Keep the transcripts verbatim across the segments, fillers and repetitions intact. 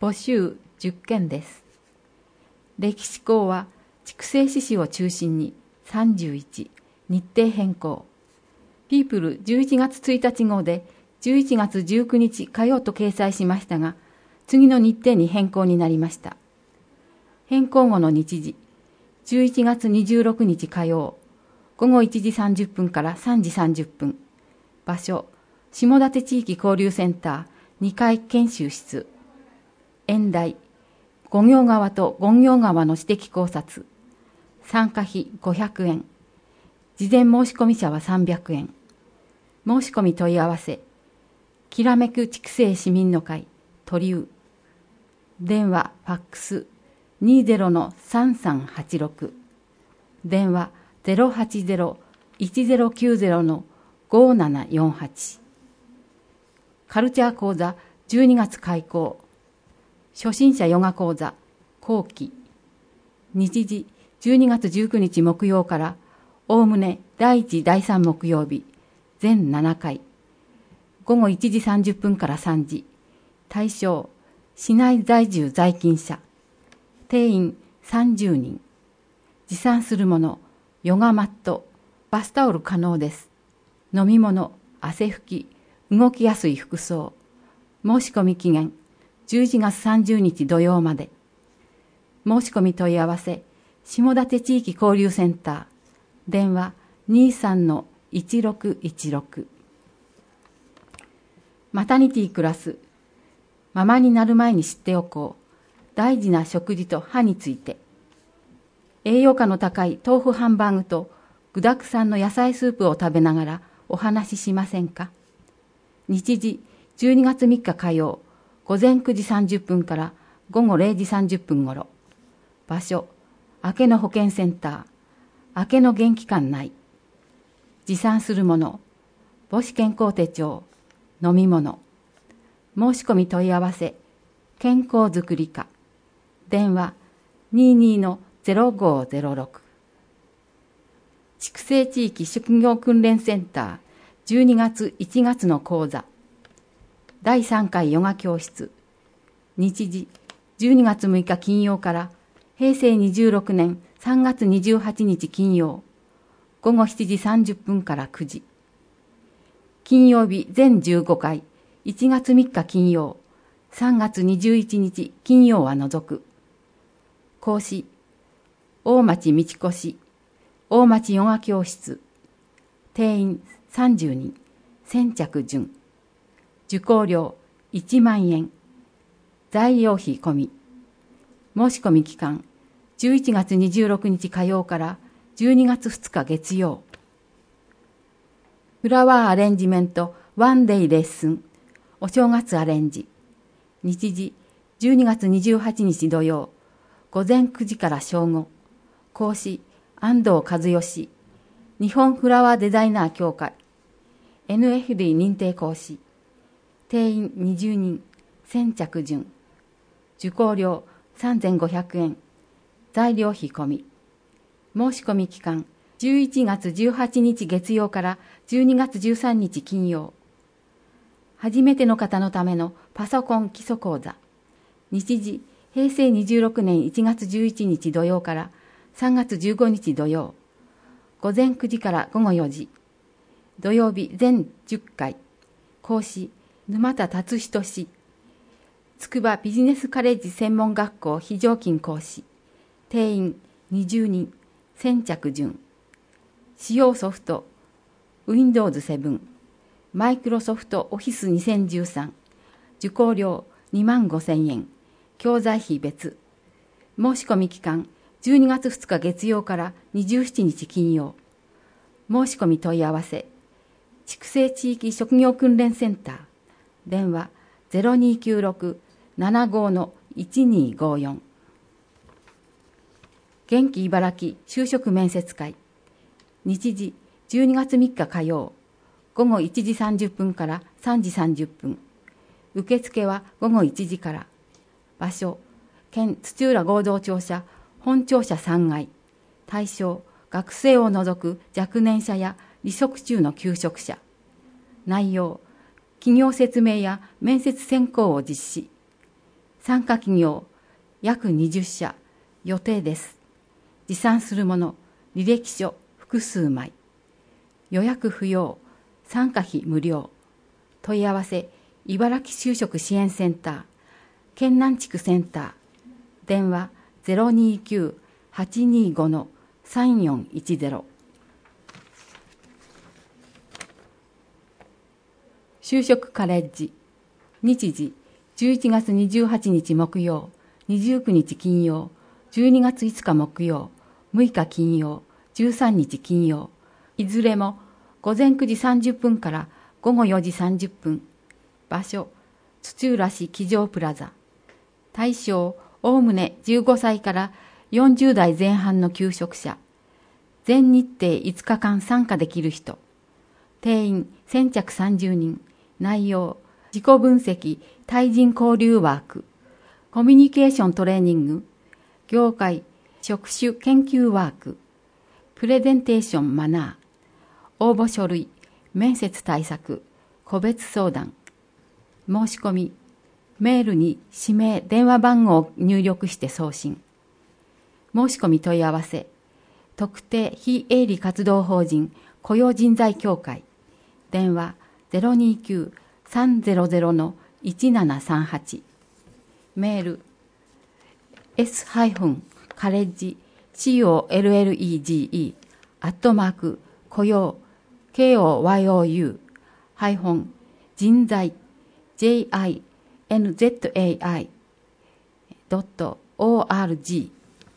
募集じゅっけんです。歴史校は筑西市市を中心にさんじゅういち、日程変更。ピープルじゅういちがつついたち号でじゅういちがつじゅうくにち火曜と掲載しましたが、次の日程に変更になりました。変更後の日時、じゅういちがつにじゅうろくにち火曜、ごごいちじさんじゅっぷんからさんじさんじゅっぷん。場所、下館地域交流センターにかい研修室。演題、五行川と権行川の私的考察。参加費ごひゃくえん。事前申し込み者はさんびゃくえん。申し込み問い合わせ、きらめく筑西市民の会、鳥生。電話、ファックス、にじゅうのさんさんはちろく。電話、ゼロはちゼロ いちゼロきゅうゼロのごななよんはち。カルチャー講座じゅうにがつ開講。初心者ヨガ講座後期。日時じゅうにがつじゅうくにち木曜からおおむねだいいちだいさん木曜日全ななかい。ごごいちじさんじゅっぷんからさんじ。対象市内在住在勤者。定員さんじゅうにん。持参するものヨガマット、バスタオル可能です。飲み物、汗拭き、動きやすい服装。申し込み期限、じゅういちがつさんじゅうにち土曜まで。申し込み問い合わせ、下館地域交流センター。電話 にじゅうさんのいちろくいちろく。マタニティクラス、ママになる前に知っておこう。大事な食事と歯について。栄養価の高い豆腐ハンバーグと具沢山の野菜スープを食べながらお話ししませんか。日時じゅうにがつみっか火曜、午前くじさんじゅっぷんからごごれいじさんじゅっぷんごろ。場所、明けの保健センター、明けの元気館内。持参するもの、母子健康手帳、飲み物。申し込み問い合わせ、健康づくり課。電話にじゅうにのゼロごゼロろく。筑西地域職業訓練センターじゅうにがついちがつの講座。だいさんかいヨガ教室。日時じゅうにがつむいか金曜からへいせいにじゅうろくねんさんがつにじゅうはちにち金曜。ごごしちじさんじゅっぷんからくじ。金曜日全じゅうごかい。いちがつみっか金曜。さんがつにじゅういちにち金曜は除く。講師、大町道越、大町ヨガ教室。定員さんじゅうにん。先着順。受講料いちまんえん。材料費込み。申し込み期間じゅういちがつにじゅうろくにち火曜からじゅうにがつふつか月曜。フラワーアレンジメントワンデイレッスン。お正月アレンジ。日時じゅうにがつにじゅうはちにち土曜。午前くじから正午。講師安藤和義。日本フラワーデザイナー協会 エヌエフディー 認定講師。定員にじゅうにん。先着順。受講料さんぜんごひゃくえん。材料費込み。申し込み期間じゅういちがつじゅうはちにち月曜からじゅうにがつじゅうさんにち金曜。初めての方のためのパソコン基礎講座。日時へいせいにじゅうろくねんいちがつじゅういちにち土曜からさんがつじゅうごにち土曜。午前くじからごごよじ。土曜日全じゅっかい。講師沼田達人氏。筑波ビジネスカレッジ専門学校非常勤講師。定員にじゅうにん。先着順。使用ソフト ウィンドウズセブン、マイクロソフトオフィスにせんじゅうさん。受講料にまんごせんえん。教材費別。申し込み期間じゅうにがつふつか月曜からにじゅうしちにち金曜。申し込み問い合わせ、筑西地域職業訓練センター。電話 ゼロにきゅうろく ななごのいちにごよん。元気茨城就職面接会。日時じゅうにがつみっか火曜。ごごいちじさんじゅっぷんからさんじさんじゅっぷん。受付はごごいちじから。場所、県土浦合同庁舎本庁舎さんがい。対象、学生を除く若年者や離職中の求職者。内容、企業説明や面接選考を実施。 参加企業約にじゅっしゃ予定です。持参するもの、履歴書複数枚。予約不要、参加費無料。問い合わせ、茨城就職支援センター、県南地区センター、電話 ゼロにきゅう はちにご さんよんいちゼロ。就職カレッジ、日時じゅういちがつにじゅうはちにち木曜、にじゅうくにち金曜、じゅうにがついつか木曜、むいか金曜、じゅうさんにち金曜、いずれもごぜんくじさんじゅっぷんからごごよじさんじゅっぷん。場所、土浦市机上プラザ。対象、おおむねじゅうごさいからよんじゅうだいぜん半の求職者。全日程いつかかん参加できる人。定員先着さんじゅうにん。内容、自己分析、対人交流ワーク、コミュニケーショントレーニング、業界、職種研究ワーク、プレゼンテーションマナー、応募書類、面接対策、個別相談、申し込み、メールに氏名、電話番号を入力して送信。申し込み問い合わせ、特定非営利活動法人雇用人材協会、電話 ゼロにきゅう さんゼロゼロ いちななさんはち、メール s カレッジ collegee アットマーク雇用 koyou ハイフン人材 jinzai ドット org。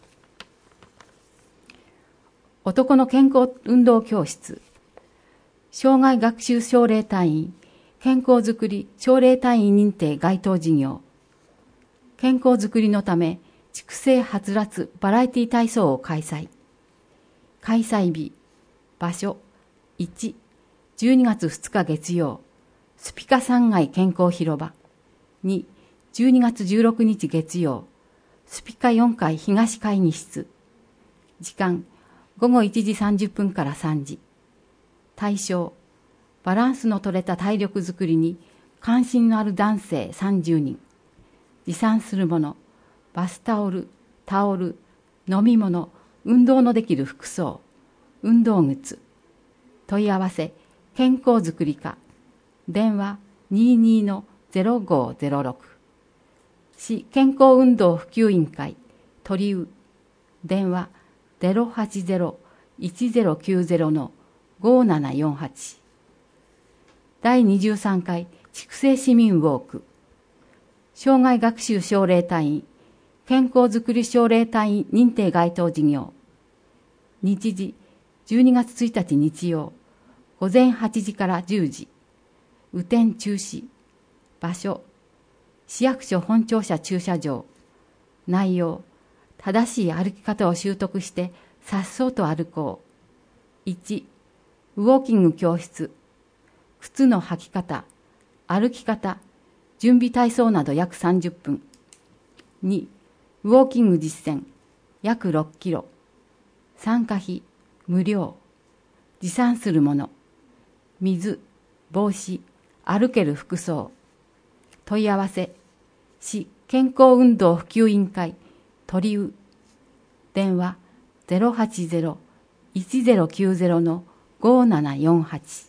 男の健康運動教室、障害学習奨励隊員健康づくり奨励隊員認定該当事業。健康づくりのため畜生はつらつバラエティ体操を開催。開催日、場所、いち、じゅうにがつふつか月曜、スピカさんがい健康広場。に、じゅうにがつじゅうろくにち月曜、スピカよんかい東会議室。時間、ごごいちじさんじゅっぷんからさんじ。対象、バランスの取れた体力づくりに関心のある男性さんじゅうにん。持参するもの、バスタオル、タオル、飲み物、運動のできる服装、運動靴。問い合わせ、健康づくり課。電話 にじゅうに ゼロごゼロろく。市健康運動普及委員会、鳥生。電話 ゼロはちゼロ いちゼロきゅうゼロ ごななよんはち。だいにじゅうさんかい畜生市民ウォーク、障害学習奨励隊員健康づくり奨励隊員認定該当事業。日時じゅうにがつついたち日曜、ごぜんはちじからじゅうじ。雨天中止。場所、市役所本庁舎駐車場。内容、正しい歩き方を習得してさっそうと歩こう。いち、ウォーキング教室。靴の履き方、歩き方、準備体操など約さんじゅっぷん。に、ウォーキング実践、約ろっキロ。参加費、無料。持参するもの、水、帽子、歩ける服装。問い合わせ、市健康運動普及委員会、鳥生。電話ゼロはちゼロ いちゼロきゅうゼロ ごななよんはち。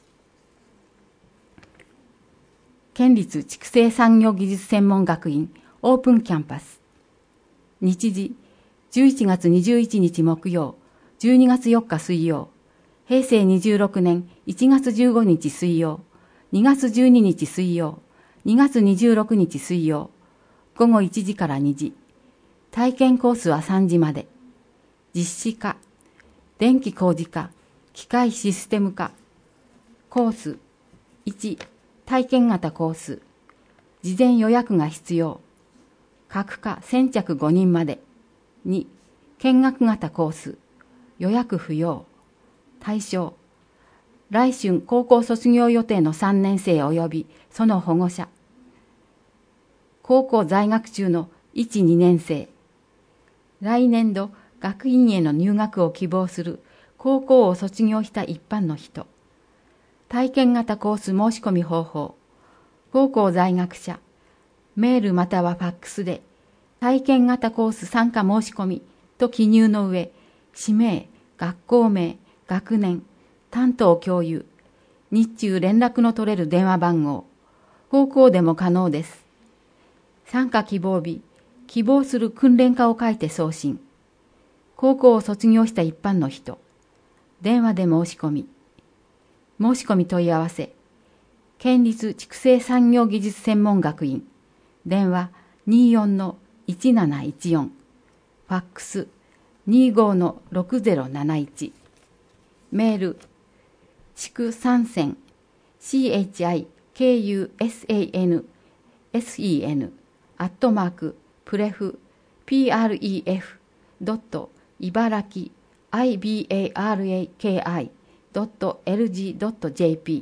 県立畜生産業技術専門学院オープンキャンパス。日時じゅういちがつにじゅういちにち木曜、じゅうにがつよっか水曜、へいせいにじゅうろくねんいちがつじゅうごにち水曜、にがつじゅうににち水曜、にがつにじゅうろくにち水曜、ごごいちじからにじ。体験コースはさんじまで。実施科、電気工事科、機械システム科。コースいち、体験型コース。事前予約が必要。各科先着ごにんまで。に、見学型コース。予約不要。対象、来春高校卒業予定のさんねんせい及びその保護者。高校在学中のいち、にねんせい。来年度学院への入学を希望する高校を卒業した一般の人。体験型コース申し込み方法。高校在学者、メールまたはファックスで体験型コース参加申し込みと記入の上、氏名、学校名、学年、担当教諭、日中連絡の取れる電話番号、方向でも可能です。参加希望日、希望する訓練科を書いて送信。高校を卒業した一般の人、電話で申し込み。申し込み問い合わせ、県立畜生産業技術専門学院、電話 にじゅうよんのいちなないちよん、ファックス にじゅうごのろくぜろなないち、メール、畜産線 シーエイチアイケーユーエスエーエヌエスイーエヌ アットマークプレフ ピーアールイーエフ ドット茨城 アイビーエーアールエーケーアイ ドットエルジー ドットジェーピ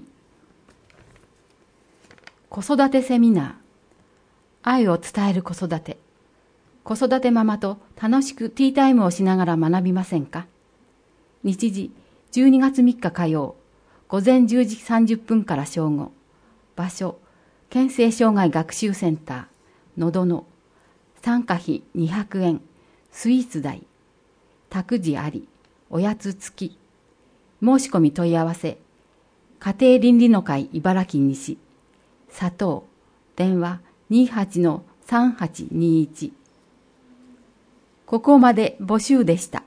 ー 子育てセミナー、愛を伝える子育て。子育てママと楽しくティータイムをしながら学びませんか？日時じゅうにがつみっか火曜、午前じゅうじさんじゅっぷんから正午。場所、県政障害学習センター、のどの。参加費にひゃくえん、スイーツ代。託児あり、おやつ付き。申し込み問い合わせ、家庭倫理の会茨城西、佐藤、電話 にじゅうはちのさんはちにいち。ここまで募集でした。